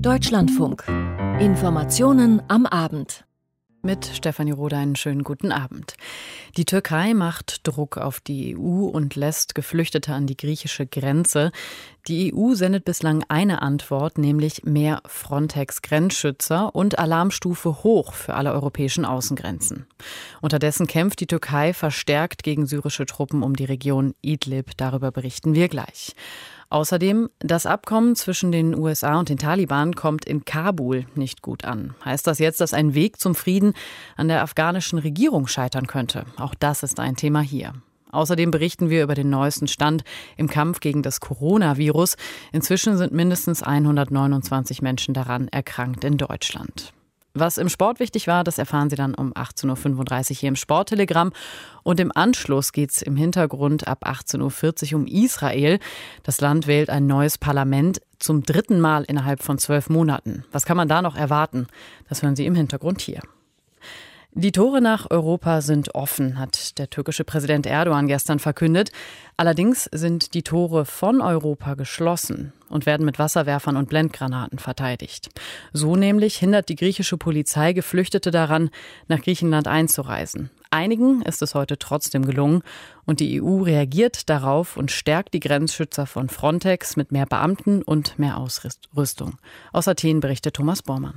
Deutschlandfunk. Informationen am Abend. Mit Stefanie Rohde einen schönen guten Abend. Die Türkei macht Druck auf die EU und lässt Geflüchtete an die griechische Grenze. Die EU sendet bislang eine Antwort, nämlich mehr Frontex-Grenzschützer und Alarmstufe hoch für alle europäischen Außengrenzen. Unterdessen kämpft die Türkei verstärkt gegen syrische Truppen um die Region Idlib. Darüber berichten wir gleich. Außerdem, das Abkommen zwischen den USA und den Taliban kommt in Kabul nicht gut an. Heißt das jetzt, dass ein Weg zum Frieden an der afghanischen Regierung scheitern könnte? Auch das ist ein Thema hier. Außerdem berichten wir über den neuesten Stand im Kampf gegen das Coronavirus. Inzwischen sind mindestens 129 Menschen daran erkrankt in Deutschland. Was im Sport wichtig war, das erfahren Sie dann um 18.35 Uhr hier im Sporttelegramm. Und im Anschluss geht es im Hintergrund ab 18.40 Uhr um Israel. Das Land wählt ein neues Parlament zum 3. Mal innerhalb von 12 Monaten. Was kann man da noch erwarten? Das hören Sie im Hintergrund hier. Die Tore nach Europa sind offen, hat der türkische Präsident Erdogan gestern verkündet. Allerdings sind die Tore von Europa geschlossen und werden mit Wasserwerfern und Blendgranaten verteidigt. So nämlich hindert die griechische Polizei Geflüchtete daran, nach Griechenland einzureisen. Einigen ist es heute trotzdem gelungen und die EU reagiert darauf und stärkt die Grenzschützer von Frontex mit mehr Beamten und mehr Ausrüstung. Aus Athen berichtet Thomas Bormann.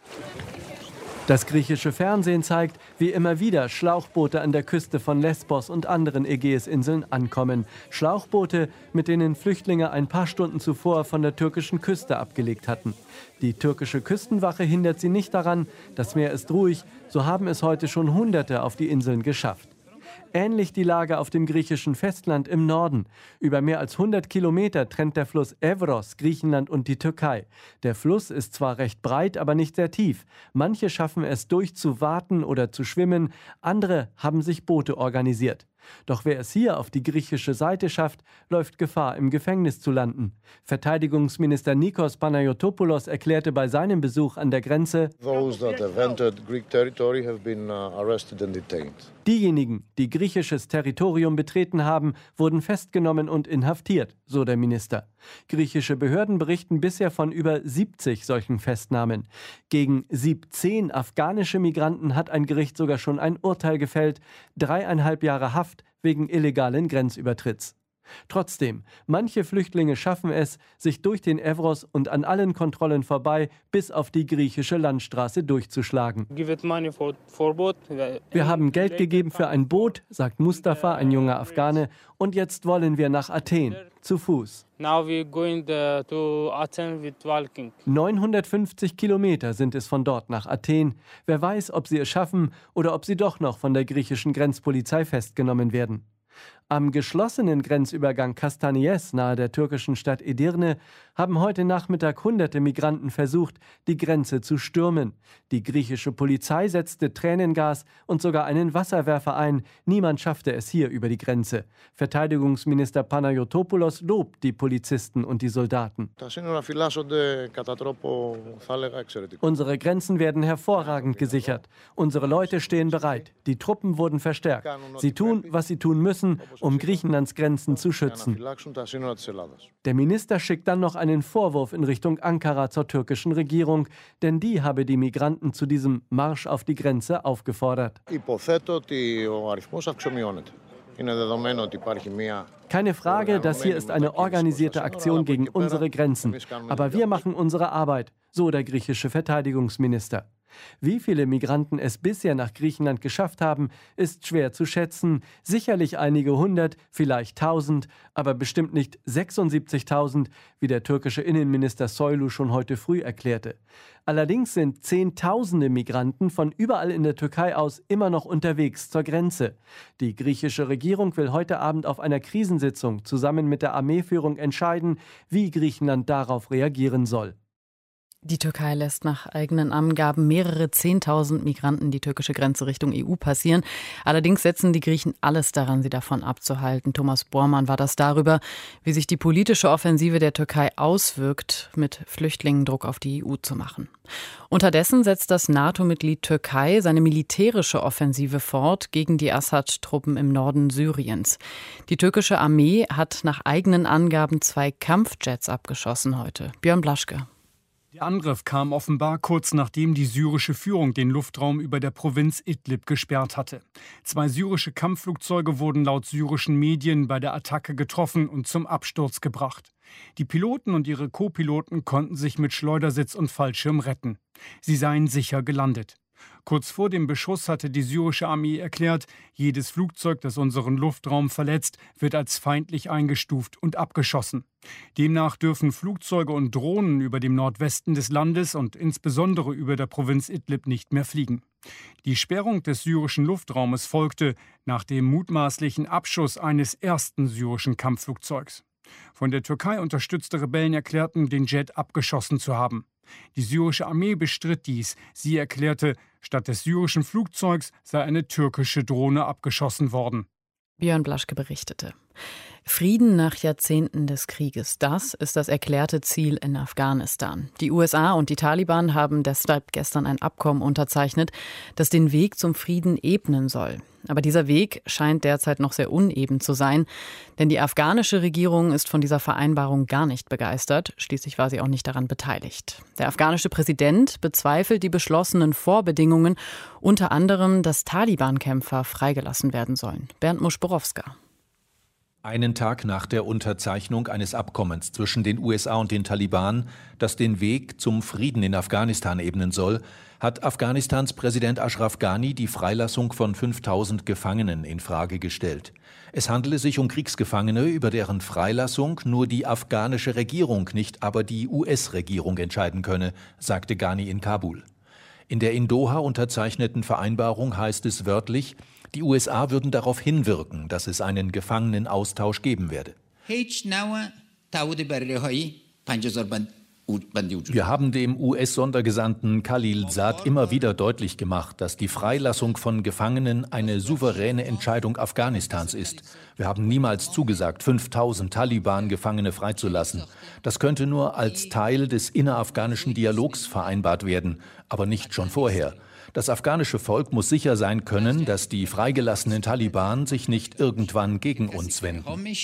Das griechische Fernsehen zeigt, wie immer wieder Schlauchboote an der Küste von Lesbos und anderen Ägäisinseln ankommen. Schlauchboote, mit denen Flüchtlinge ein paar Stunden zuvor von der türkischen Küste abgelegt hatten. Die türkische Küstenwache hindert sie nicht daran. Das Meer ist ruhig, so haben es heute schon Hunderte auf die Inseln geschafft. Ähnlich die Lage auf dem griechischen Festland im Norden. Über mehr als 100 Kilometer trennt der Fluss Evros Griechenland und die Türkei. Der Fluss ist zwar recht breit, aber nicht sehr tief. Manche schaffen es durchzuwaten oder zu schwimmen, andere haben sich Boote organisiert. Doch wer es hier auf die griechische Seite schafft, läuft Gefahr, im Gefängnis zu landen. Verteidigungsminister Nikos Panayotopoulos erklärte bei seinem Besuch an der Grenze: Diejenigen, die griechisches Territorium betreten haben, wurden festgenommen und inhaftiert, so der Minister. Griechische Behörden berichten bisher von über 70 solchen Festnahmen. Gegen 17 afghanische Migranten hat ein Gericht sogar schon ein Urteil gefällt: 3,5 Jahre Haft wegen illegalen Grenzübertritts. Trotzdem, manche Flüchtlinge schaffen es, sich durch den Evros und an allen Kontrollen vorbei bis auf die griechische Landstraße durchzuschlagen. Wir haben Geld gegeben für ein Boot, sagt Mustafa, ein junger Afghane, und jetzt wollen wir nach Athen, zu Fuß. 950 Kilometer sind es von dort nach Athen. Wer weiß, ob sie es schaffen oder ob sie doch noch von der griechischen Grenzpolizei festgenommen werden. Am geschlossenen Grenzübergang Kastanies nahe der türkischen Stadt Edirne haben heute Nachmittag hunderte Migranten versucht, die Grenze zu stürmen. Die griechische Polizei setzte Tränengas und sogar einen Wasserwerfer ein. Niemand schaffte es hier über die Grenze. Verteidigungsminister Panayotopoulos lobt die Polizisten und die Soldaten. Unsere Grenzen werden hervorragend gesichert. Unsere Leute stehen bereit. Die Truppen wurden verstärkt. Sie tun, was sie tun müssen, um Griechenlands Grenzen zu schützen. Der Minister schickt dann noch einen Vorwurf in Richtung Ankara zur türkischen Regierung, denn die habe die Migranten zu diesem Marsch auf die Grenze aufgefordert. Keine Frage, das hier ist eine organisierte Aktion gegen unsere Grenzen. Aber wir machen unsere Arbeit, so der griechische Verteidigungsminister. Wie viele Migranten es bisher nach Griechenland geschafft haben, ist schwer zu schätzen. Sicherlich einige hundert, vielleicht 1000, aber bestimmt nicht 76.000, wie der türkische Innenminister Soylu schon heute früh erklärte. Allerdings sind Zehntausende Migranten von überall in der Türkei aus immer noch unterwegs zur Grenze. Die griechische Regierung will heute Abend auf einer Krisensitzung zusammen mit der Armeeführung entscheiden, wie Griechenland darauf reagieren soll. Die Türkei lässt nach eigenen Angaben mehrere 10.000 Migranten die türkische Grenze Richtung EU passieren. Allerdings setzen die Griechen alles daran, sie davon abzuhalten. Thomas Bormann war das darüber, wie sich die politische Offensive der Türkei auswirkt, mit Flüchtlingen Druck auf die EU zu machen. Unterdessen setzt das NATO-Mitglied Türkei seine militärische Offensive fort gegen die Assad-Truppen im Norden Syriens. Die türkische Armee hat nach eigenen Angaben 2 Kampfjets abgeschossen heute. Björn Blaschke. Der Angriff kam offenbar kurz nachdem die syrische Führung den Luftraum über der Provinz Idlib gesperrt hatte. 2 syrische Kampfflugzeuge wurden laut syrischen Medien bei der Attacke getroffen und zum Absturz gebracht. Die Piloten und ihre Co-Piloten konnten sich mit Schleudersitz und Fallschirm retten. Sie seien sicher gelandet. Kurz vor dem Beschuss hatte die syrische Armee erklärt, jedes Flugzeug, das unseren Luftraum verletzt, wird als feindlich eingestuft und abgeschossen. Demnach dürfen Flugzeuge und Drohnen über dem Nordwesten des Landes und insbesondere über der Provinz Idlib nicht mehr fliegen. Die Sperrung des syrischen Luftraumes folgte nach dem mutmaßlichen Abschuss eines ersten syrischen Kampfflugzeugs. Von der Türkei unterstützte Rebellen erklärten, den Jet abgeschossen zu haben. Die syrische Armee bestritt dies. Sie erklärte, statt des syrischen Flugzeugs sei eine türkische Drohne abgeschossen worden. Björn Blaschke berichtete. Frieden nach Jahrzehnten des Krieges, das ist das erklärte Ziel in Afghanistan. Die USA und die Taliban haben deshalb gestern ein Abkommen unterzeichnet, das den Weg zum Frieden ebnen soll. Aber dieser Weg scheint derzeit noch sehr uneben zu sein, denn die afghanische Regierung ist von dieser Vereinbarung gar nicht begeistert. Schließlich war sie auch nicht daran beteiligt. Der afghanische Präsident bezweifelt die beschlossenen Vorbedingungen, unter anderem, dass Taliban-Kämpfer freigelassen werden sollen. Bernd Muschborowska. Einen Tag nach der Unterzeichnung eines Abkommens zwischen den USA und den Taliban, das den Weg zum Frieden in Afghanistan ebnen soll, hat Afghanistans Präsident Ashraf Ghani die Freilassung von 5000 Gefangenen in Frage gestellt. Es handele sich um Kriegsgefangene, über deren Freilassung nur die afghanische Regierung, nicht aber die US-Regierung entscheiden könne, sagte Ghani in Kabul. In der in Doha unterzeichneten Vereinbarung heißt es wörtlich, die USA würden darauf hinwirken, dass es einen Gefangenenaustausch geben werde. Wir haben dem US-Sondergesandten Khalil Saad immer wieder deutlich gemacht, dass die Freilassung von Gefangenen eine souveräne Entscheidung Afghanistans ist. Wir haben niemals zugesagt, 5000 Taliban-Gefangene freizulassen. Das könnte nur als Teil des innerafghanischen Dialogs vereinbart werden, aber nicht schon vorher. Das afghanische Volk muss sicher sein können, dass die freigelassenen Taliban sich nicht irgendwann gegen uns wenden.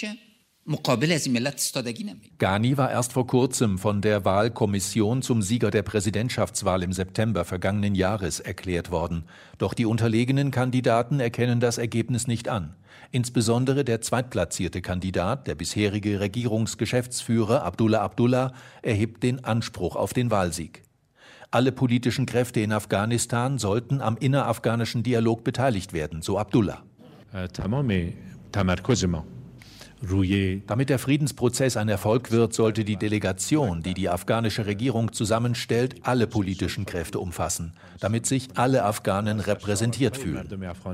Ghani war erst vor kurzem von der Wahlkommission zum Sieger der Präsidentschaftswahl im September vergangenen Jahres erklärt worden. Doch die unterlegenen Kandidaten erkennen das Ergebnis nicht an. Insbesondere der zweitplatzierte Kandidat, der bisherige Regierungsgeschäftsführer Abdullah Abdullah, erhebt den Anspruch auf den Wahlsieg. Alle politischen Kräfte in Afghanistan sollten am innerafghanischen Dialog beteiligt werden, so Abdullah. Damit der Friedensprozess ein Erfolg wird, sollte die Delegation, die die afghanische Regierung zusammenstellt, alle politischen Kräfte umfassen, damit sich alle Afghanen repräsentiert fühlen.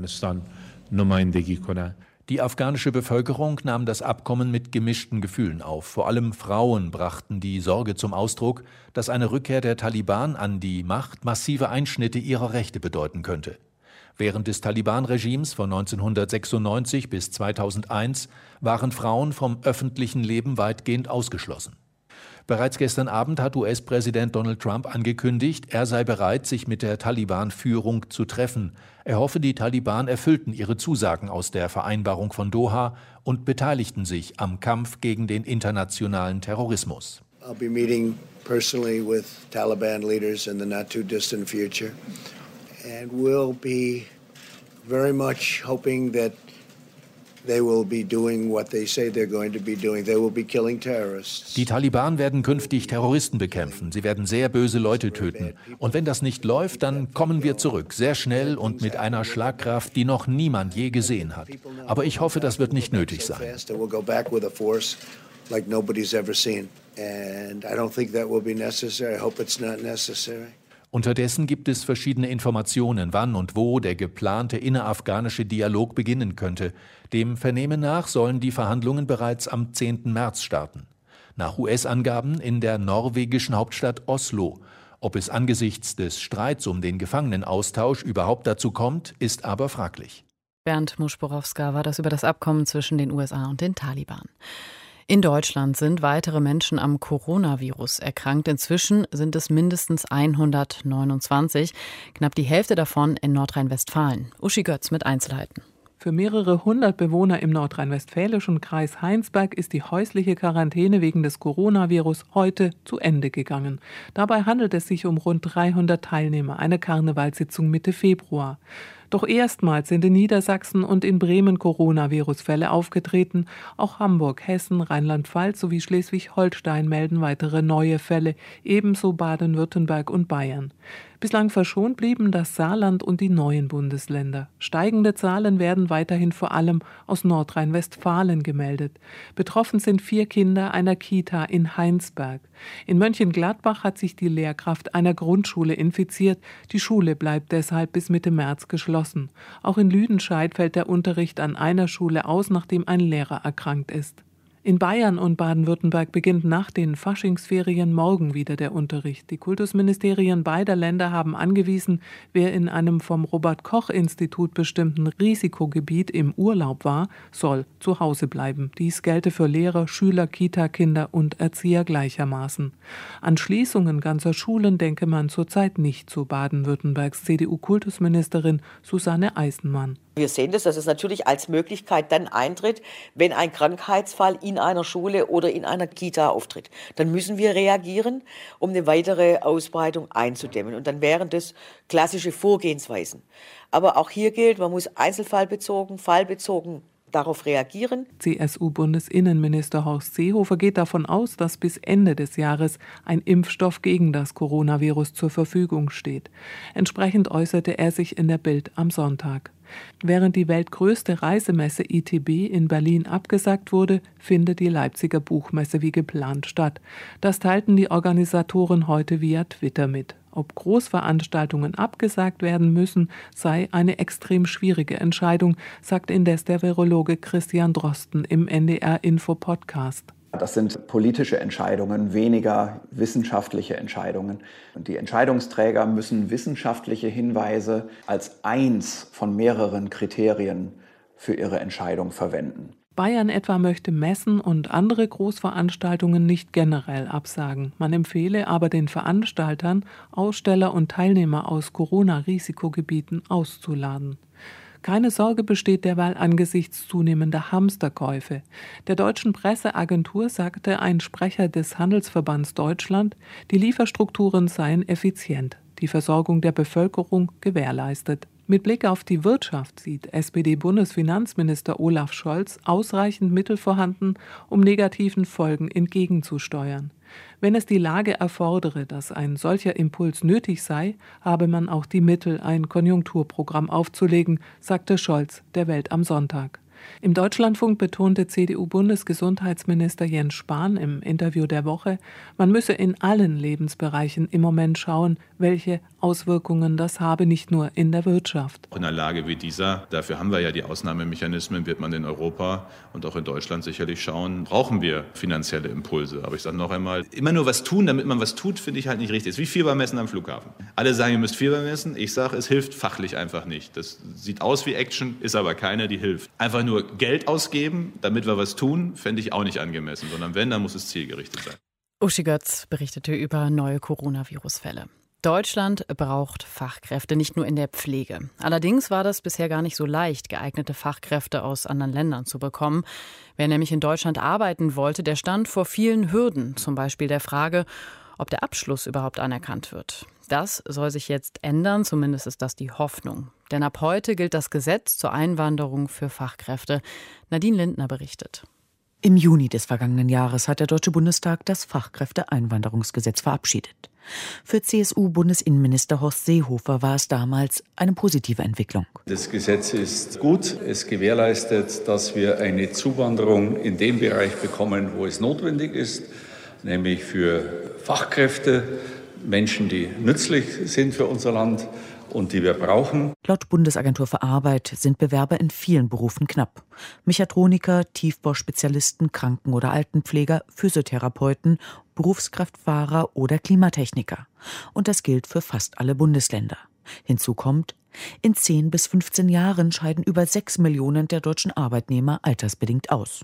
Die afghanische Bevölkerung nahm das Abkommen mit gemischten Gefühlen auf. Vor allem Frauen brachten die Sorge zum Ausdruck, dass eine Rückkehr der Taliban an die Macht massive Einschnitte ihrer Rechte bedeuten könnte. Während des Taliban-Regimes von 1996 bis 2001 waren Frauen vom öffentlichen Leben weitgehend ausgeschlossen. Bereits gestern Abend hat US-Präsident Donald Trump angekündigt, er sei bereit, sich mit der Taliban-Führung zu treffen. Er hoffe, die Taliban erfüllten ihre Zusagen aus der Vereinbarung von Doha und beteiligten sich am Kampf gegen den internationalen Terrorismus. I'll be meeting personally with Taliban leaders in the not too distant future, and we'll be very much hoping that they will be doing what they say they're going to be doing. They will be killing terrorists. Die Taliban werden künftig Terroristen bekämpfen. Sie werden sehr böse Leute töten. Und wenn das nicht läuft, dann kommen wir zurück, sehr schnell und mit einer Schlagkraft, die noch niemand je gesehen hat. Aber ich hoffe, das wird nicht nötig sein. Like nobody's ever seen. And I don't think that will be necessary. I hope it's not necessary. Unterdessen gibt es verschiedene Informationen, wann und wo der geplante innerafghanische Dialog beginnen könnte. Dem Vernehmen nach sollen die Verhandlungen bereits am 10. März starten. Nach US-Angaben in der norwegischen Hauptstadt Oslo. Ob es angesichts des Streits um den Gefangenenaustausch überhaupt dazu kommt, ist aber fraglich. Bernd Muschborowska war das über das Abkommen zwischen den USA und den Taliban. In Deutschland sind weitere Menschen am Coronavirus erkrankt. Inzwischen sind es mindestens 129, knapp die Hälfte davon in Nordrhein-Westfalen. Uschi Götz mit Einzelheiten. Für mehrere hundert Bewohner im nordrhein-westfälischen Kreis Heinsberg ist die häusliche Quarantäne wegen des Coronavirus heute zu Ende gegangen. Dabei handelt es sich um rund 300 Teilnehmer, eine Karnevalssitzung Mitte Februar. Doch erstmals sind in Niedersachsen und in Bremen Coronavirus-Fälle aufgetreten. Auch Hamburg, Hessen, Rheinland-Pfalz sowie Schleswig-Holstein melden weitere neue Fälle, ebenso Baden-Württemberg und Bayern. Bislang verschont blieben das Saarland und die neuen Bundesländer. Steigende Zahlen werden weiterhin vor allem aus Nordrhein-Westfalen gemeldet. Betroffen sind 4 Kinder einer Kita in Heinsberg. In Mönchengladbach hat sich die Lehrkraft einer Grundschule infiziert. Die Schule bleibt deshalb bis Mitte März geschlossen. Auch in Lüdenscheid fällt der Unterricht an einer Schule aus, nachdem ein Lehrer erkrankt ist. In Bayern und Baden-Württemberg beginnt nach den Faschingsferien morgen wieder der Unterricht. Die Kultusministerien beider Länder haben angewiesen, wer in einem vom Robert-Koch-Institut bestimmten Risikogebiet im Urlaub war, soll zu Hause bleiben. Dies gelte für Lehrer, Schüler, Kita-Kinder und Erzieher gleichermaßen. An Schließungen ganzer Schulen denke man zurzeit nicht, so Baden-Württembergs CDU-Kultusministerin Susanne Eisenmann. Wir sehen das, dass es natürlich als Möglichkeit dann eintritt, wenn ein Krankheitsfall in einer Schule oder in einer Kita auftritt. Dann müssen wir reagieren, um eine weitere Ausbreitung einzudämmen. Und dann wären das klassische Vorgehensweisen. Aber auch hier gilt, man muss einzelfallbezogen, fallbezogen darauf reagieren. CSU-Bundesinnenminister Horst Seehofer geht davon aus, dass bis Ende des Jahres ein Impfstoff gegen das Coronavirus zur Verfügung steht. Entsprechend äußerte er sich in der Bild am Sonntag. Während die weltgrößte Reisemesse ITB in Berlin abgesagt wurde, findet die Leipziger Buchmesse wie geplant statt. Das teilten die Organisatoren heute via Twitter mit. Ob Großveranstaltungen abgesagt werden müssen, sei eine extrem schwierige Entscheidung, sagt indes der Virologe Christian Drosten im NDR-Info-Podcast. Das sind politische Entscheidungen, weniger wissenschaftliche Entscheidungen. Und die Entscheidungsträger müssen wissenschaftliche Hinweise als eins von mehreren Kriterien für ihre Entscheidung verwenden. Bayern etwa möchte Messen und andere Großveranstaltungen nicht generell absagen. Man empfehle aber den Veranstaltern, Aussteller und Teilnehmer aus Corona-Risikogebieten auszuladen. Keine Sorge besteht derweil angesichts zunehmender Hamsterkäufe. Der deutschen Presseagentur sagte ein Sprecher des Handelsverbands Deutschland, die Lieferstrukturen seien effizient, die Versorgung der Bevölkerung gewährleistet. Mit Blick auf die Wirtschaft sieht SPD-Bundesfinanzminister Olaf Scholz ausreichend Mittel vorhanden, um negativen Folgen entgegenzusteuern. Wenn es die Lage erfordere, dass ein solcher Impuls nötig sei, habe man auch die Mittel, ein Konjunkturprogramm aufzulegen, sagte Scholz der Welt am Sonntag. Im Deutschlandfunk betonte CDU-Bundesgesundheitsminister Jens Spahn im Interview der Woche, man müsse in allen Lebensbereichen im Moment schauen, welche Auswirkungen das habe, nicht nur in der Wirtschaft. In einer Lage wie dieser, dafür haben wir ja die Ausnahmemechanismen, wird man in Europa und auch in Deutschland sicherlich schauen, brauchen wir finanzielle Impulse. Aber ich sage noch einmal, immer nur was tun, damit man was tut, finde ich halt nicht richtig. Es ist wie Fiebermessen am Flughafen. Alle sagen, ihr müsst Fieber messen. Ich sage, es hilft fachlich einfach nicht. Das sieht aus wie Action, ist aber keine, die hilft. Einfach nur Geld ausgeben, damit wir was tun, fände ich auch nicht angemessen, sondern wenn, dann muss es zielgerichtet sein. Uschi Götz berichtete über neue Coronavirus-Fälle. Deutschland braucht Fachkräfte, nicht nur in der Pflege. Allerdings war das bisher gar nicht so leicht, geeignete Fachkräfte aus anderen Ländern zu bekommen. Wer nämlich in Deutschland arbeiten wollte, der stand vor vielen Hürden, zum Beispiel der Frage, ob der Abschluss überhaupt anerkannt wird. Das soll sich jetzt ändern, zumindest ist das die Hoffnung. Denn ab heute gilt das Gesetz zur Einwanderung für Fachkräfte. Nadine Lindner berichtet. Im Juni des vergangenen Jahres hat der Deutsche Bundestag das Fachkräfteeinwanderungsgesetz verabschiedet. Für CSU-Bundesinnenminister Horst Seehofer war es damals eine positive Entwicklung. Das Gesetz ist gut. Es gewährleistet, dass wir eine Zuwanderung in dem Bereich bekommen, wo es notwendig ist, nämlich für Fachkräfte, Menschen, die nützlich sind für unser Land und die wir brauchen. Laut Bundesagentur für Arbeit sind Bewerber in vielen Berufen knapp. Mechatroniker, Tiefbauspezialisten, Kranken- oder Altenpfleger, Physiotherapeuten, Berufskraftfahrer oder Klimatechniker. Und das gilt für fast alle Bundesländer. Hinzu kommt, in 10 bis 15 Jahren scheiden über 6 Millionen der deutschen Arbeitnehmer altersbedingt aus.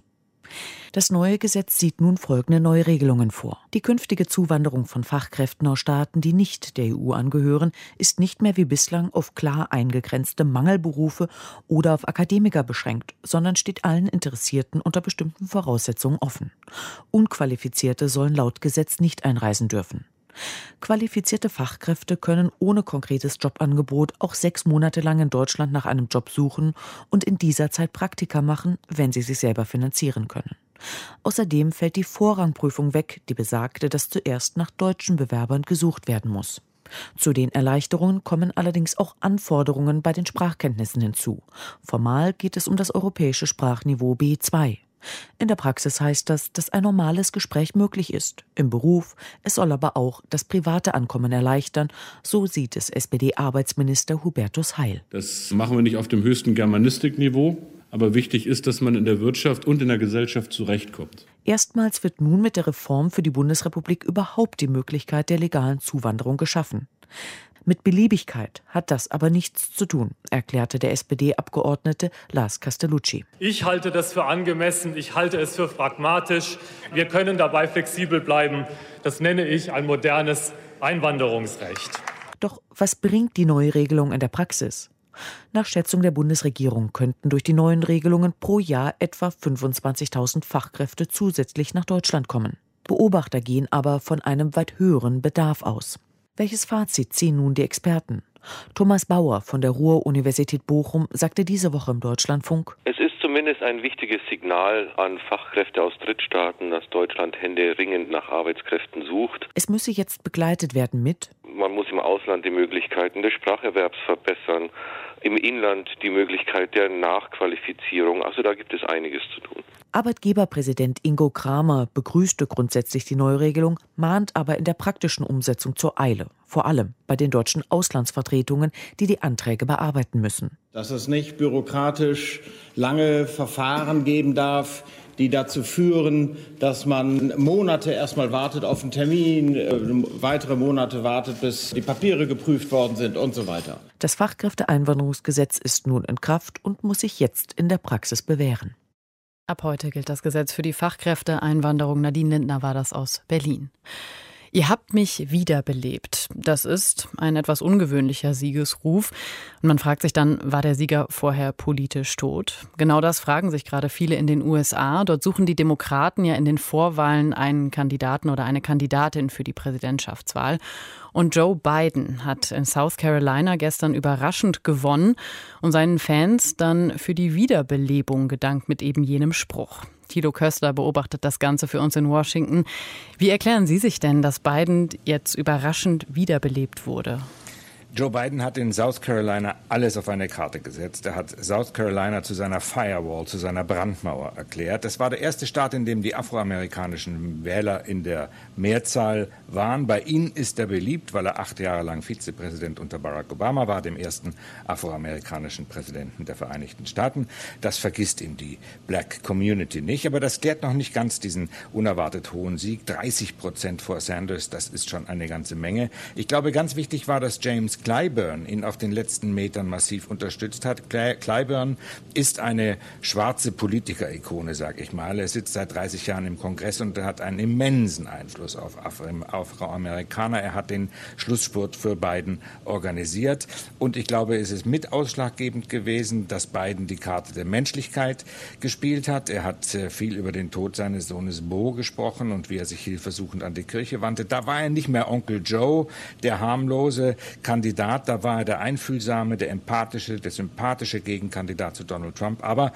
Das neue Gesetz sieht nun folgende Neuregelungen vor. Die künftige Zuwanderung von Fachkräften aus Staaten, die nicht der EU angehören, ist nicht mehr wie bislang auf klar eingegrenzte Mangelberufe oder auf Akademiker beschränkt, sondern steht allen Interessierten unter bestimmten Voraussetzungen offen. Unqualifizierte sollen laut Gesetz nicht einreisen dürfen. Qualifizierte Fachkräfte können ohne konkretes Jobangebot auch 6 Monate lang in Deutschland nach einem Job suchen und in dieser Zeit Praktika machen, wenn sie sich selber finanzieren können. Außerdem fällt die Vorrangprüfung weg, die besagte, dass zuerst nach deutschen Bewerbern gesucht werden muss. Zu den Erleichterungen kommen allerdings auch Anforderungen bei den Sprachkenntnissen hinzu. Formal geht es um das europäische Sprachniveau B2. In der Praxis heißt das, dass ein normales Gespräch möglich ist. Im Beruf, es soll aber auch das private Ankommen erleichtern, so sieht es SPD-Arbeitsminister Hubertus Heil. Das machen wir nicht auf dem höchsten Germanistikniveau, aber wichtig ist, dass man in der Wirtschaft und in der Gesellschaft zurechtkommt. Erstmals wird nun mit der Reform für die Bundesrepublik überhaupt die Möglichkeit der legalen Zuwanderung geschaffen. Mit Beliebigkeit hat das aber nichts zu tun, erklärte der SPD-Abgeordnete Lars Castellucci. Ich halte das für angemessen, ich halte es für pragmatisch. Wir können dabei flexibel bleiben. Das nenne ich ein modernes Einwanderungsrecht. Doch was bringt die neue Regelung in der Praxis? Nach Schätzung der Bundesregierung könnten durch die neuen Regelungen pro Jahr etwa 25.000 Fachkräfte zusätzlich nach Deutschland kommen. Beobachter gehen aber von einem weit höheren Bedarf aus. Welches Fazit ziehen nun die Experten? Thomas Bauer von der Ruhr-Universität Bochum sagte diese Woche im Deutschlandfunk: Es ist zumindest ein wichtiges Signal an Fachkräfte aus Drittstaaten, dass Deutschland händeringend nach Arbeitskräften sucht. Es müsse jetzt begleitet werden mit: Man muss im Ausland die Möglichkeiten des Spracherwerbs verbessern, im Inland die Möglichkeit der Nachqualifizierung. Also da gibt es einiges zu tun. Arbeitgeberpräsident Ingo Kramer begrüßte grundsätzlich die Neuregelung, mahnt aber in der praktischen Umsetzung zur Eile. Vor allem bei den deutschen Auslandsvertretungen, die die Anträge bearbeiten müssen. Dass es nicht bürokratisch lange Verfahren geben darf, die dazu führen, dass man Monate erstmal wartet auf einen Termin, weitere Monate wartet, bis die Papiere geprüft worden sind und so weiter. Das Fachkräfteeinwanderungsgesetz ist nun in Kraft und muss sich jetzt in der Praxis bewähren. Ab heute gilt das Gesetz für die Fachkräfteeinwanderung. Nadine Lindner war das aus Berlin. Ihr habt mich wiederbelebt. Das ist ein etwas ungewöhnlicher Siegesruf. Und man fragt sich dann, war der Sieger vorher politisch tot? Genau das fragen sich gerade viele in den USA. Dort suchen die Demokraten ja in den Vorwahlen einen Kandidaten oder eine Kandidatin für die Präsidentschaftswahl. Und Joe Biden hat in South Carolina gestern überraschend gewonnen und seinen Fans dann für die Wiederbelebung gedankt mit eben jenem Spruch. Thilo Köstler beobachtet das Ganze für uns in Washington. Wie erklären Sie sich denn, dass Biden jetzt überraschend wiederbelebt wurde? Joe Biden hat in South Carolina alles auf eine Karte gesetzt. Er hat South Carolina zu seiner Firewall, zu seiner Brandmauer erklärt. Das war der erste Staat, in dem die afroamerikanischen Wähler in der Mehrzahl waren. Bei ihnen ist er beliebt, weil er 8 Jahre lang Vizepräsident unter Barack Obama war, dem ersten afroamerikanischen Präsidenten der Vereinigten Staaten. Das vergisst ihm die Black Community nicht. Aber das klärt noch nicht ganz diesen unerwartet hohen Sieg. 30% vor Sanders, das ist schon eine ganze Menge. Ich glaube, ganz wichtig war, dass James Clyburn ihn auf den letzten Metern massiv unterstützt hat. Clyburn ist eine schwarze Politiker-Ikone, sag ich mal. Er sitzt seit 30 Jahren im Kongress und er hat einen immensen Einfluss auf Afroamerikaner. Er hat den Schlussspurt für Biden organisiert. Und ich glaube, es ist mit ausschlaggebend gewesen, dass Biden die Karte der Menschlichkeit gespielt hat. Er hat viel über den Tod seines Sohnes Bo gesprochen und wie er sich hilfesuchend an die Kirche wandte. Da war er nicht mehr Onkel Joe, der harmlose Kandidat, da war er der einfühlsame, der empathische, der sympathische Gegenkandidat zu Donald Trump. Aber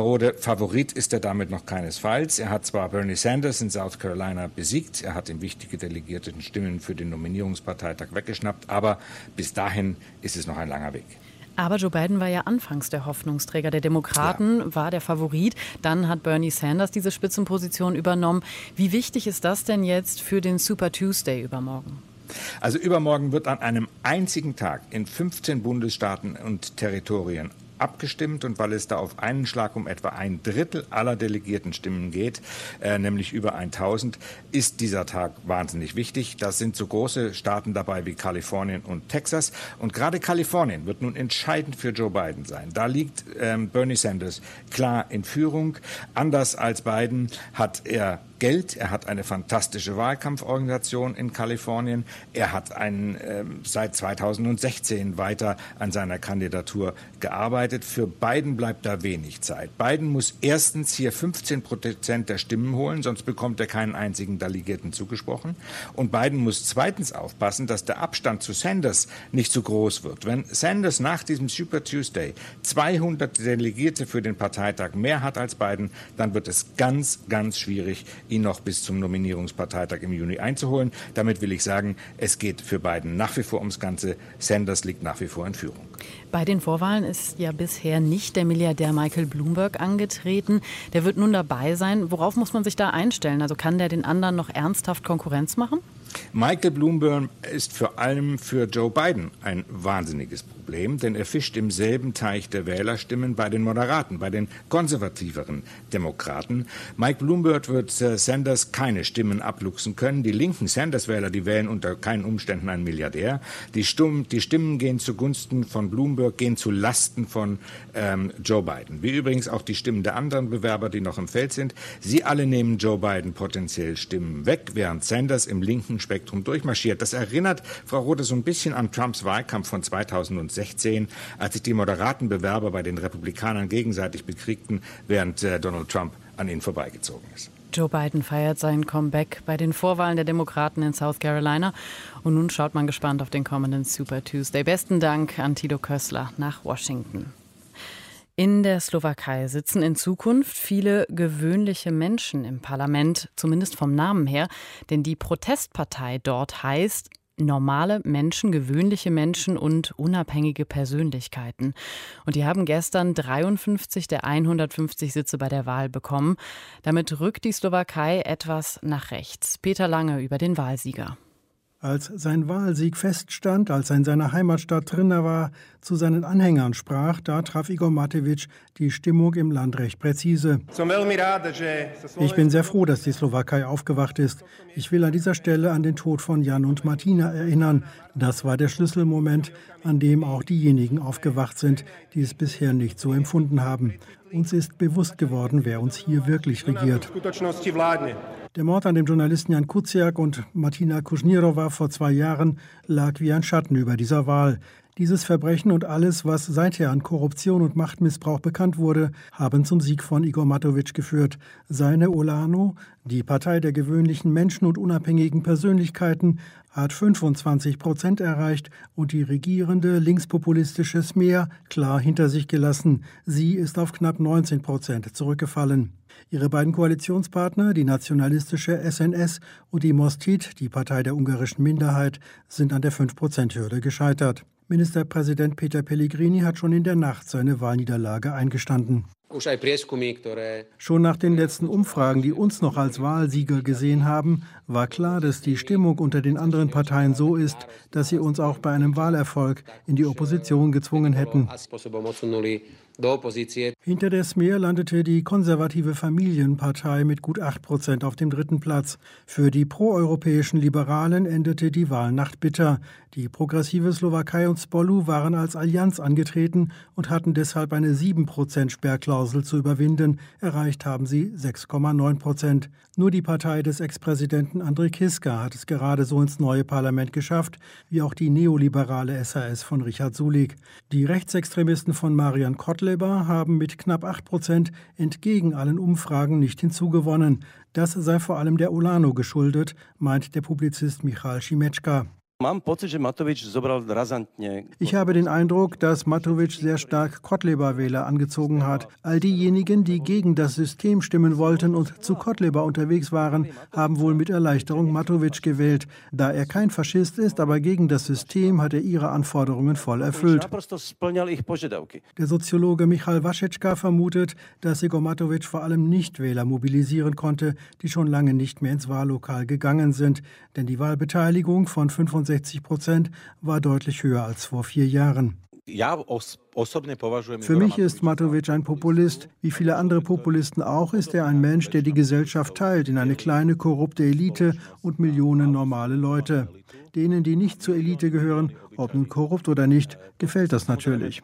Favorit ist er damit noch keinesfalls. Er hat zwar Bernie Sanders in South Carolina besiegt, er hat ihm wichtige delegierte Stimmen für den Nominierungsparteitag weggeschnappt, aber bis dahin ist es noch ein langer Weg. Aber Joe Biden war ja anfangs der Hoffnungsträger der Demokraten, war der Favorit. Dann hat Bernie Sanders diese Spitzenposition übernommen. Wie wichtig ist das denn jetzt für den Super Tuesday übermorgen? Also übermorgen wird an einem einzigen Tag in 15 Bundesstaaten und Territorien abgestimmt und weil es da auf einen Schlag um etwa 1/3 aller Delegiertenstimmen geht, nämlich über 1000, ist dieser Tag wahnsinnig wichtig. Da sind so große Staaten dabei wie Kalifornien und Texas. Und gerade Kalifornien wird nun entscheidend für Joe Biden sein. Da liegt Bernie Sanders klar in Führung. Anders als Biden hat er Geld, er hat eine fantastische Wahlkampforganisation in Kalifornien, er hat seit 2016 weiter an seiner Kandidatur gearbeitet. Für Biden bleibt da wenig Zeit. Biden muss erstens hier 15% der Stimmen holen, sonst bekommt er keinen einzigen Delegierten zugesprochen. Und Biden muss zweitens aufpassen, dass der Abstand zu Sanders nicht zu groß wird. Wenn Sanders nach diesem Super Tuesday 200 Delegierte für den Parteitag mehr hat als Biden, dann wird es ganz, ganz schwierig, ihn noch bis zum Nominierungsparteitag im Juni einzuholen. Damit will ich sagen, es geht für Biden nach wie vor ums Ganze. Sanders liegt nach wie vor in Führung. Bei den Vorwahlen ist ja bisher nicht der Milliardär Michael Bloomberg angetreten. Der wird nun dabei sein. Worauf muss man sich da einstellen? Also kann der den anderen noch ernsthaft Konkurrenz machen? Michael Bloomberg ist vor allem für Joe Biden ein wahnsinniges Problem, denn er fischt im selben Teich der Wählerstimmen bei den Moderaten, bei den konservativeren Demokraten. Mike Bloomberg wird Sanders keine Stimmen abluchsen können. Die linken Sanders-Wähler, die wählen unter keinen Umständen einen Milliardär. Die Stimmen gehen zugunsten von Bloomberg, gehen zu Lasten von Joe Biden. Wie übrigens auch die Stimmen der anderen Bewerber, die noch im Feld sind. Sie alle nehmen Joe Biden potenziell Stimmen weg, während Sanders im linken Spektrum durchmarschiert. Das erinnert, Frau Rothe, so ein bisschen an Trumps Wahlkampf von 2016, als sich die moderaten Bewerber bei den Republikanern gegenseitig bekriegten, während Donald Trump an ihnen vorbeigezogen ist. Joe Biden feiert sein Comeback bei den Vorwahlen der Demokraten in South Carolina. Und nun schaut man gespannt auf den kommenden Super Tuesday. Besten Dank an Thilo Kössler nach Washington. In der Slowakei sitzen in Zukunft viele gewöhnliche Menschen im Parlament, zumindest vom Namen her, denn die Protestpartei dort heißt normale Menschen, gewöhnliche Menschen und unabhängige Persönlichkeiten. Und die haben gestern 53 der 150 Sitze bei der Wahl bekommen. Damit rückt die Slowakei etwas nach rechts. Peter Lange über den Wahlsieger. Als sein Wahlsieg feststand, als er in seiner Heimatstadt Trnava war, zu seinen Anhängern sprach, da traf Igor Matovič die Stimmung im Land recht präzise. Ich bin sehr froh, dass die Slowakei aufgewacht ist. Ich will an dieser Stelle an den Tod von Jan und Martina erinnern. Das war der Schlüsselmoment, an dem auch diejenigen aufgewacht sind, die es bisher nicht so empfunden haben. Uns ist bewusst geworden, wer uns hier wirklich regiert. Der Mord an dem Journalisten Jan Kuciak und Martina Kušnírova vor 2 Jahren lag wie ein Schatten über dieser Wahl. Dieses Verbrechen und alles, was seither an Korruption und Machtmissbrauch bekannt wurde, haben zum Sieg von Igor Matovič geführt. Seine Olano, die Partei der gewöhnlichen Menschen und unabhängigen Persönlichkeiten, hat 25% erreicht und die regierende linkspopulistische Smer klar hinter sich gelassen. Sie ist auf knapp 19% zurückgefallen. Ihre beiden Koalitionspartner, die nationalistische SNS und die Mostit, die Partei der ungarischen Minderheit, sind an der 5%-Hürde gescheitert. Ministerpräsident Peter Pellegrini hat schon in der Nacht seine Wahlniederlage eingestanden. Schon nach den letzten Umfragen, die uns noch als Wahlsieger gesehen haben, war klar, dass die Stimmung unter den anderen Parteien so ist, dass sie uns auch bei einem Wahlerfolg in die Opposition gezwungen hätten. Hinter der Smer landete die konservative Familienpartei mit gut 8% auf dem 3. Platz. Für die proeuropäischen Liberalen endete die Wahlnacht bitter. Die progressive Slowakei und Spolu waren als Allianz angetreten und hatten deshalb eine 7% Sperrklausel zu überwinden. Erreicht haben sie 6,9%. Nur die Partei des Ex-Präsidenten Andrej Kiska hat es gerade so ins neue Parlament geschafft, wie auch die neoliberale SAS von Richard Sulik. Die Rechtsextremisten von Marian Kotleba haben mit knapp 8% entgegen allen Umfragen nicht hinzugewonnen. Das sei vor allem der Olano geschuldet, meint der Publizist Michal Šimetschka. Ich habe den Eindruck, dass Matovič sehr stark Kotleba-Wähler angezogen hat. All diejenigen, die gegen das System stimmen wollten und zu Kotleba unterwegs waren, haben wohl mit Erleichterung Matovič gewählt. Da er kein Faschist ist, aber gegen das System, hat er ihre Anforderungen voll erfüllt. Der Soziologe Michal Vašečka vermutet, dass Igor Matovič vor allem Nichtwähler mobilisieren konnte, die schon lange nicht mehr ins Wahllokal gegangen sind. Denn die Wahlbeteiligung von 65% war deutlich höher als vor 4 Jahren. Für mich ist Matovic ein Populist. Wie viele andere Populisten auch, ist er ein Mensch, der die Gesellschaft teilt in eine kleine, korrupte Elite und Millionen normale Leute. Denen, die nicht zur Elite gehören, ob nun korrupt oder nicht, gefällt das natürlich.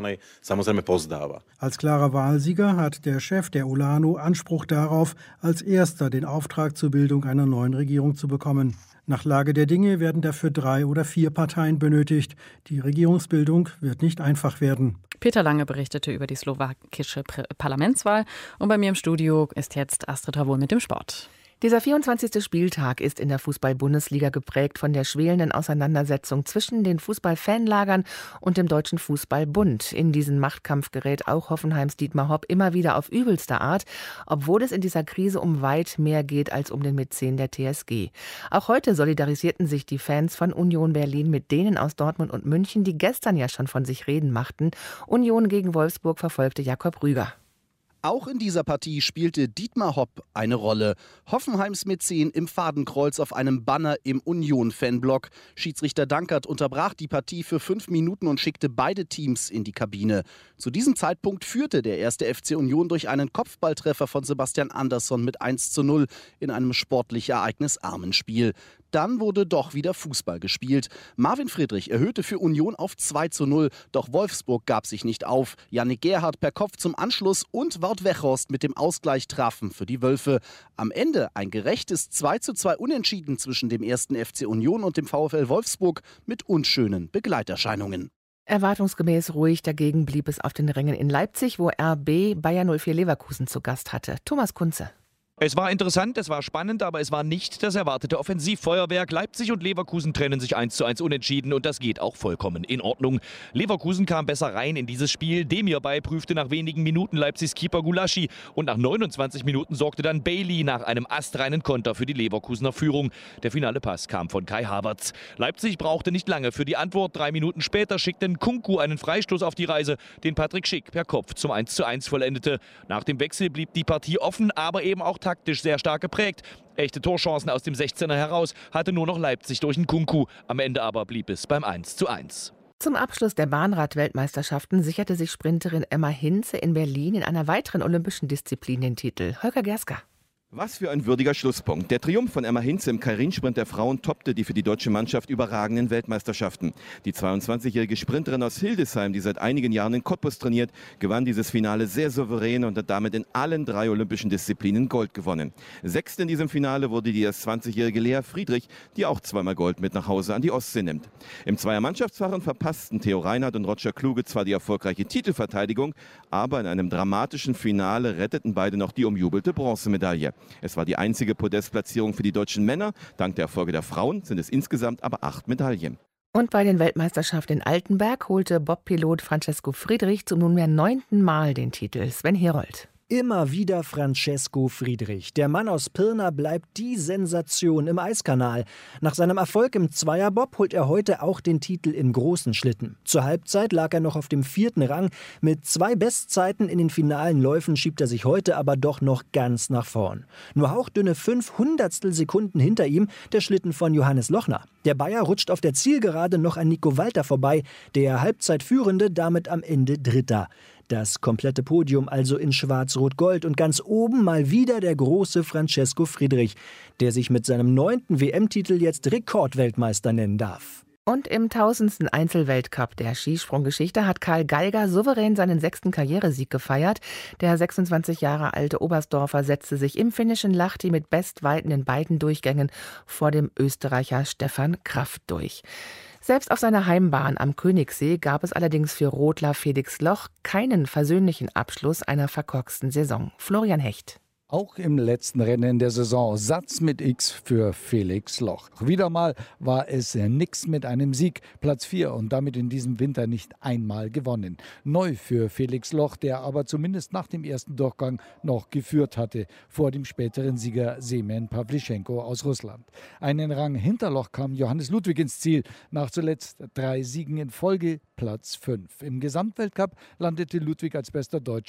Als klarer Wahlsieger hat der Chef der ULANO Anspruch darauf, als erster den Auftrag zur Bildung einer neuen Regierung zu bekommen. Nach Lage der Dinge werden dafür 3 oder 4 Parteien benötigt. Die Regierungsbildung wird nicht einfach werden. Peter Lange berichtete über die slowakische Parlamentswahl. Und bei mir im Studio ist jetzt Astrid Ravol mit dem Sport. Dieser 24. Spieltag ist in der Fußball-Bundesliga geprägt von der schwelenden Auseinandersetzung zwischen den Fußball-Fanlagern und dem Deutschen Fußball-Bund. In diesen Machtkampf gerät auch Hoffenheims Dietmar Hopp immer wieder auf übelste Art, obwohl es in dieser Krise um weit mehr geht als um den Mäzen der TSG. Auch heute solidarisierten sich die Fans von Union Berlin mit denen aus Dortmund und München, die gestern ja schon von sich reden machten. Union gegen Wolfsburg verfolgte Jakob Rüger. Auch in dieser Partie spielte Dietmar Hopp eine Rolle. Hoffenheims Mäzen im Fadenkreuz auf einem Banner im Union-Fanblock. Schiedsrichter Dankert unterbrach die Partie für 5 Minuten und schickte beide Teams in die Kabine. Zu diesem Zeitpunkt führte der 1. FC Union durch einen Kopfballtreffer von Sebastian Andersson mit 1:0 in einem sportlich ereignisarmen Spiel. Dann wurde doch wieder Fußball gespielt. Marvin Friedrich erhöhte für Union auf 2:0, doch Wolfsburg gab sich nicht auf. Yannick Gerhardt per Kopf zum Anschluss und Wout Weghorst mit dem Ausgleich trafen für die Wölfe. Am Ende ein gerechtes 2:2 Unentschieden zwischen dem 1. FC Union und dem VfL Wolfsburg mit unschönen Begleiterscheinungen. Erwartungsgemäß ruhig dagegen blieb es auf den Rängen in Leipzig, wo RB Bayer 04 Leverkusen zu Gast hatte. Thomas Kunze. Es war interessant, es war spannend, aber es war nicht das erwartete Offensivfeuerwerk. Leipzig und Leverkusen trennen sich 1:1 unentschieden und das geht auch vollkommen in Ordnung. Leverkusen kam besser rein in dieses Spiel. Dem hierbei prüfte nach wenigen Minuten Leipzigs Keeper Gulaschi und nach 29 Minuten sorgte dann Bailey nach einem astreinen Konter für die Leverkusener Führung. Der finale Pass kam von Kai Havertz. Leipzig brauchte nicht lange für die Antwort. 3 Minuten später schickte Nkunku einen Freistoß auf die Reise, den Patrick Schick per Kopf zum 1:1 vollendete. Nach dem Wechsel blieb die Partie offen, aber eben auch taktisch sehr stark geprägt. Echte Torchancen aus dem 16er heraus hatte nur noch Leipzig durch Nkunku. Am Ende aber blieb es beim 1:1. Zum Abschluss der Bahnrad-Weltmeisterschaften sicherte sich Sprinterin Emma Hinze in Berlin in einer weiteren olympischen Disziplin den Titel. Holger Gerska. Was für ein würdiger Schlusspunkt. Der Triumph von Emma Hinze im Keirin-Sprint der Frauen toppte die für die deutsche Mannschaft überragenden Weltmeisterschaften. Die 22-jährige Sprinterin aus Hildesheim, die seit einigen Jahren in Cottbus trainiert, gewann dieses Finale sehr souverän und hat damit in allen 3 olympischen Disziplinen Gold gewonnen. Sechste in diesem Finale wurde die erst 20-jährige Lea Friedrich, die auch zweimal Gold mit nach Hause an die Ostsee nimmt. Im Zweier-Mannschaftsfahren verpassten Theo Reinhardt und Roger Kluge zwar die erfolgreiche Titelverteidigung, aber in einem dramatischen Finale retteten beide noch die umjubelte Bronzemedaille. Es war die einzige Podestplatzierung für die deutschen Männer. Dank der Erfolge der Frauen sind es insgesamt aber 8 Medaillen. Und bei den Weltmeisterschaften in Altenberg holte Bobpilot Francesco Friedrich zum nunmehr 9. Mal den Titel. Sven Herold. Immer wieder Francesco Friedrich. Der Mann aus Pirna bleibt die Sensation im Eiskanal. Nach seinem Erfolg im Zweierbob holt er heute auch den Titel im großen Schlitten. Zur Halbzeit lag er noch auf dem 4. Rang. Mit 2 Bestzeiten in den finalen Läufen schiebt er sich heute aber doch noch ganz nach vorn. Nur hauchdünne 500 Sekunden hinter ihm der Schlitten von Johannes Lochner. Der Bayer rutscht auf der Zielgerade noch an Nico Walter vorbei. Der Halbzeitführende damit am Ende Dritter. Das komplette Podium also in Schwarz-Rot-Gold und ganz oben mal wieder der große Francesco Friedrich, der sich mit seinem 9. WM-Titel jetzt Rekordweltmeister nennen darf. Und im 1000. Einzelweltcup der Skisprunggeschichte hat Karl Geiger souverän seinen 6. Karrieresieg gefeiert. Der 26 Jahre alte Oberstdorfer setzte sich im finnischen Lahti mit Bestweiten in beiden Durchgängen vor dem Österreicher Stefan Kraft durch. Selbst auf seiner Heimbahn am Königssee gab es allerdings für Rodler Felix Loch keinen versöhnlichen Abschluss einer verkorksten Saison. Florian Hecht. Auch im letzten Rennen der Saison Satz mit X für Felix Loch. Wieder mal war es nix mit einem Sieg, Platz 4 und damit in diesem Winter nicht einmal gewonnen. Neu für Felix Loch, der aber zumindest nach dem ersten Durchgang noch geführt hatte, vor dem späteren Sieger Semen Pawlischenko aus Russland. Einen Rang hinter Loch kam Johannes Ludwig ins Ziel, nach zuletzt 3 Siegen in Folge Platz 5. Im Gesamtweltcup landete Ludwig als bester Deutscher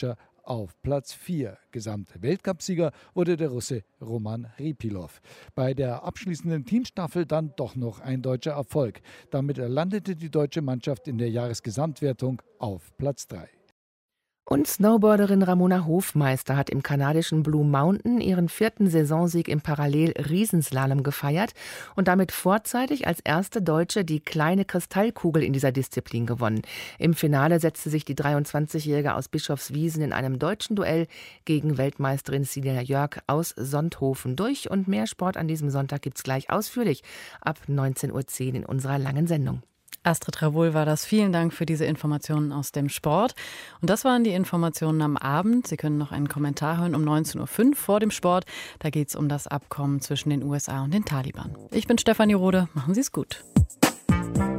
auf Platz 4. Gesamtweltcupsieger wurde der Russe Roman Repilov. Bei der abschließenden Teamstaffel dann doch noch ein deutscher Erfolg. Damit landete die deutsche Mannschaft in der Jahresgesamtwertung auf Platz 3. Und Snowboarderin Ramona Hofmeister hat im kanadischen Blue Mountain ihren 4. Saisonsieg im Parallel-Riesenslalom gefeiert und damit vorzeitig als erste Deutsche die kleine Kristallkugel in dieser Disziplin gewonnen. Im Finale setzte sich die 23-Jährige aus Bischofswiesen in einem deutschen Duell gegen Weltmeisterin Silja Jörg aus Sonthofen durch. Und mehr Sport an diesem Sonntag gibt's gleich ausführlich ab 19:10 Uhr in unserer langen Sendung. Astrid Ravoul war das. Vielen Dank für diese Informationen aus dem Sport. Und das waren die Informationen am Abend. Sie können noch einen Kommentar hören um 19:05 Uhr vor dem Sport. Da geht es um das Abkommen zwischen den USA und den Taliban. Ich bin Stefanie Rode. Machen Sie es gut.